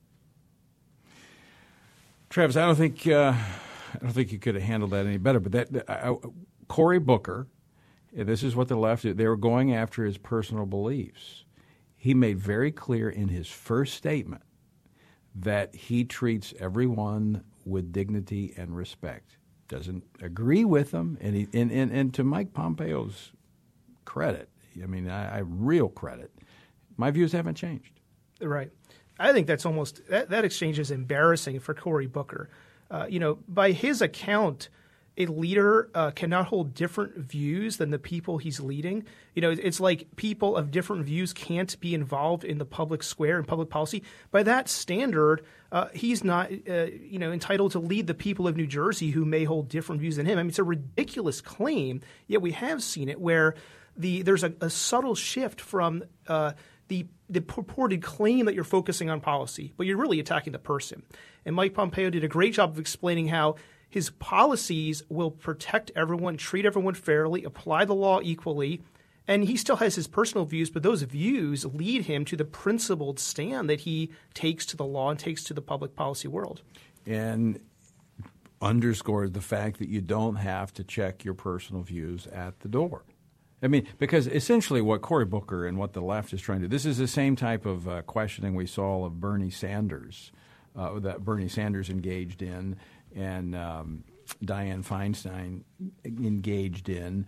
Travis, I don't think uh, I don't think you could have handled that any better. But that uh, Cory Booker, this is what the left did. They were going after his personal beliefs. He made very clear in his first statement that he treats everyone with dignity and respect. Doesn't agree with them, and he, and, and, and to Mike Pompeo's credit, I mean, I, I real credit, my views haven't changed. Right. I think that's almost that, that exchange is embarrassing for Cory Booker. Uh, you know, by his account, a leader uh, cannot hold different views than the people he's leading. You know, it's like people of different views can't be involved in the public square and public policy. By that standard, uh, he's not, uh, you know, entitled to lead the people of New Jersey who may hold different views than him. I mean, it's a ridiculous claim. Yet we have seen it where the there's a, a subtle shift from uh, the the purported claim that you're focusing on policy, but you're really attacking the person. And Mike Pompeo did a great job of explaining how his policies will protect everyone, treat everyone fairly, apply the law equally, and he still has his personal views, but those views lead him to the principled stand that he takes to the law and takes to the public policy world. And underscores the fact that you don't have to check your personal views at the door. I mean, because essentially what Cory Booker and what the left is trying to do, this is the same type of uh, questioning we saw of Bernie Sanders, uh, that Bernie Sanders engaged in, and um, Dianne Feinstein engaged in,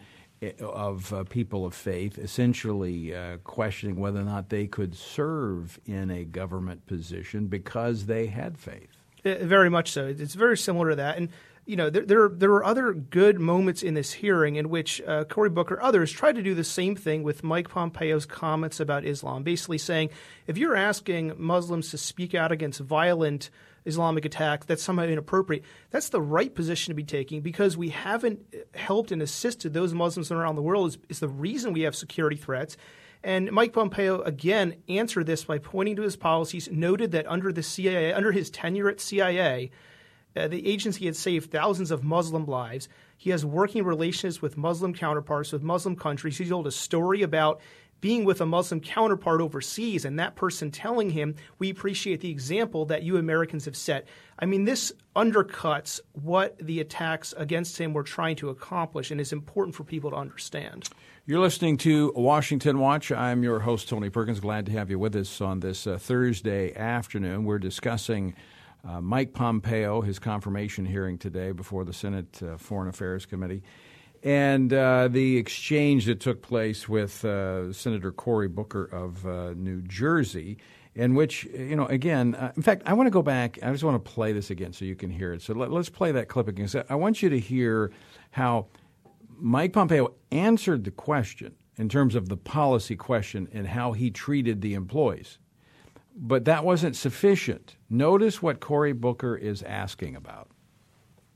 of uh, people of faith, essentially uh, questioning whether or not they could serve in a government position because they had faith. Uh, very much so. It's very similar to that. And you know, there there, there were other good moments in this hearing in which uh, Cory Booker, others, tried to do the same thing with Mike Pompeo's comments about Islam, basically saying if you're asking Muslims to speak out against violent Islamic attacks, that's somehow inappropriate. That's the right position to be taking because we haven't helped and assisted those Muslims around the world. Is, is the reason we have security threats. And Mike Pompeo, again, answered this by pointing to his policies, noted that under the C I A, under his tenure at C I A, Uh, the agency had saved thousands of Muslim lives. He has working relations with Muslim counterparts, with Muslim countries. He told a story about being with a Muslim counterpart overseas and that person telling him, we appreciate the example that you Americans have set. I mean, this undercuts what the attacks against him were trying to accomplish and is important for people to understand. You're listening to Washington Watch. I'm your host, Tony Perkins. Glad to have you with us on this uh, Thursday afternoon. We're discussing Uh, Mike Pompeo, his confirmation hearing today before the Senate uh, Foreign Affairs Committee, and uh, the exchange that took place with uh, Senator Cory Booker of uh, New Jersey, in which, you know, again, uh, in fact, I want to go back. I just want to play this again so you can hear it. So let, let's play that clip again. So I want you to hear how Mike Pompeo answered the question in terms of the policy question and how he treated the employees. But that wasn't sufficient. Notice what Cory Booker is asking about.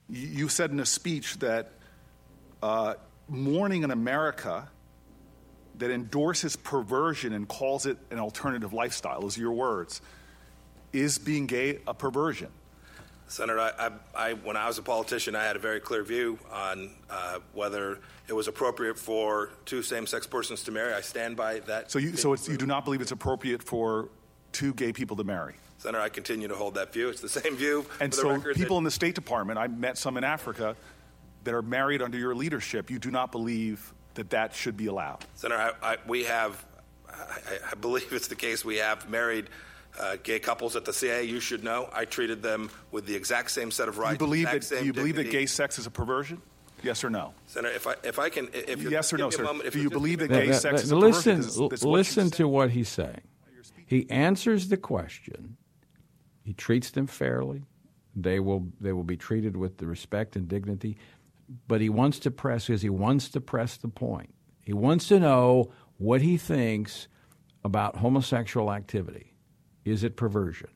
You said in a speech that uh, mourning an America that endorses perversion and calls it an alternative lifestyle, those are your words, is being gay a perversion? Senator, I, I, I, when I was a politician, I had a very clear view on uh, whether it was appropriate for two same-sex persons to marry. I stand by that. So you, so it's, you do not believe it's appropriate for two gay people to marry? Senator, I continue to hold that view. It's the same view. And for the so record people that, in the State Department, I met some in Africa, that are married under your leadership, you do not believe that that should be allowed? Senator, I, I, we have, I, I believe it's the case, we have married uh, gay couples at the C I A. You should know I treated them with the exact same set of rights. You believe, that, same you believe that dignity. gay sex is a perversion? Yes or no? Senator, if I if I can, if you yes or no, give me a sir. moment, if Do you you just believe give that me- gay sex is a listen, perversion? That's- that's what listen you to what he's saying. He answers the question. He treats them fairly. They will they will be treated with the respect and dignity. But he wants to press because he wants to press the point. He wants to know what he thinks about homosexual activity. Is it perversion?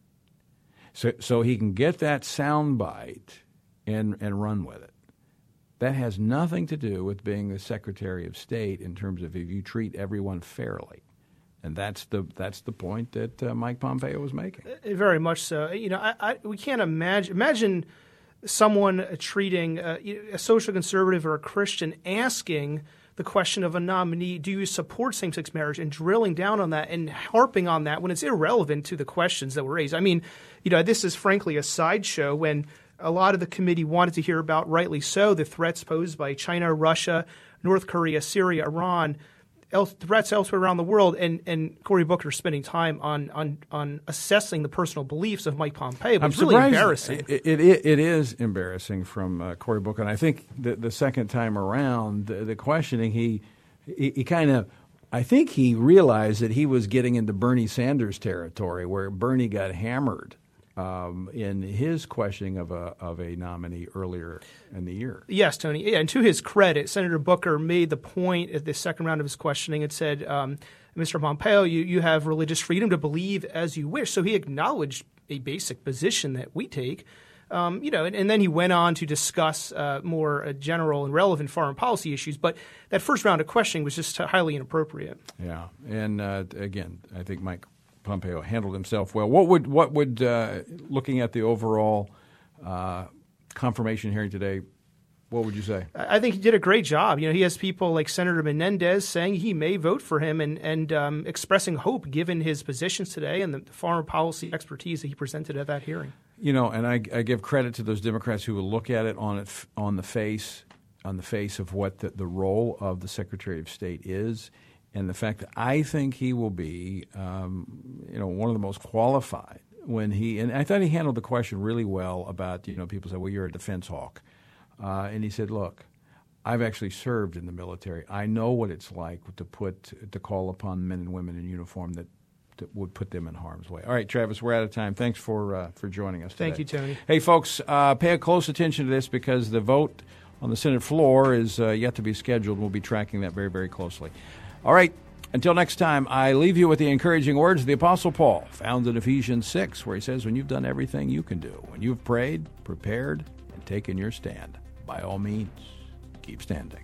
So so he can get that soundbite and and run with it. That has nothing to do with being the Secretary of State in terms of if you treat everyone fairly. And that's the that's the point that uh, Mike Pompeo was making. Very much so. You know, I, I, we can't imagine imagine someone treating uh, a social conservative or a Christian asking the question of a nominee, do you support same-sex marriage, and drilling down on that and harping on that when it's irrelevant to the questions that were raised. I mean, you know, this is frankly a sideshow when a lot of the committee wanted to hear about, rightly so, the threats posed by China, Russia, North Korea, Syria, Iran, el- threats elsewhere around the world, and, and Cory Booker spending time on, on on assessing the personal beliefs of Mike Pompeo. I'm It's really surprised- embarrassing. It, it, it, it is embarrassing from uh, Cory Booker, and I think the, the second time around, the, the questioning, he he, he kind of, I think he realized that he was getting into Bernie Sanders territory, where Bernie got hammered um, in his questioning of a of a nominee earlier in the year. Yes, Tony. Yeah, and to his credit, Senator Booker made the point at the second round of his questioning and said, um, Mister Pompeo, you, you have religious freedom to believe as you wish. So he acknowledged a basic position that we take. Um, you know, and, and then he went on to discuss uh, more uh, general and relevant foreign policy issues. But that first round of questioning was just highly inappropriate. Yeah, and uh, again, I think Mike Pompeo handled himself well. What would what would uh, looking at the overall uh, confirmation hearing today, what would you say? I think he did a great job. You know, he has people like Senator Menendez saying he may vote for him and, and um, expressing hope given his positions today and the foreign policy expertise that he presented at that hearing. You know, and I, I give credit to those Democrats who will look at it on it on the face on the face of what the, the role of the Secretary of State is, and the fact that I think he will be, um, you know, one of the most qualified when he. And I thought he handled the question really well about, you know, people say, well, you're a defense hawk. Uh, and he said, look, I've actually served in the military. I know what it's like to put to call upon men and women in uniform that, that would put them in harm's way. All right, Travis, we're out of time. Thanks for uh, for joining us today. Thank you, Tony. Hey, folks, uh, pay a close attention to this because the vote on the Senate floor is uh, yet to be scheduled. We'll be tracking that very, very closely. All right, until next time, I leave you with the encouraging words of the Apostle Paul, found in Ephesians six, where he says, when you've done everything you can do, when you've prayed, prepared, and taken your stand, by all means, keep standing.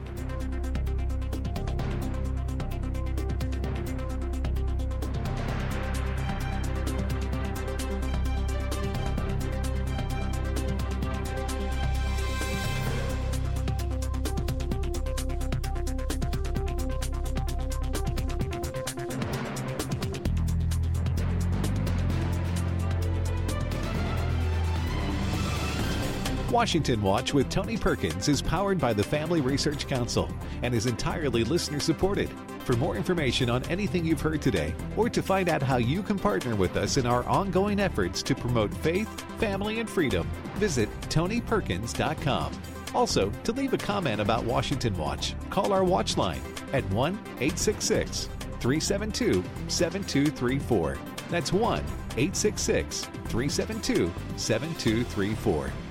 Washington Watch with Tony Perkins is powered by the Family Research Council and is entirely listener-supported. For more information on anything you've heard today, or to find out how you can partner with us in our ongoing efforts to promote faith, family, and freedom, visit tony perkins dot com. Also, to leave a comment about Washington Watch, call our watch line at one eight six six, three seven two, seven two three four. That's one eight six six, three seven two, seven two three four.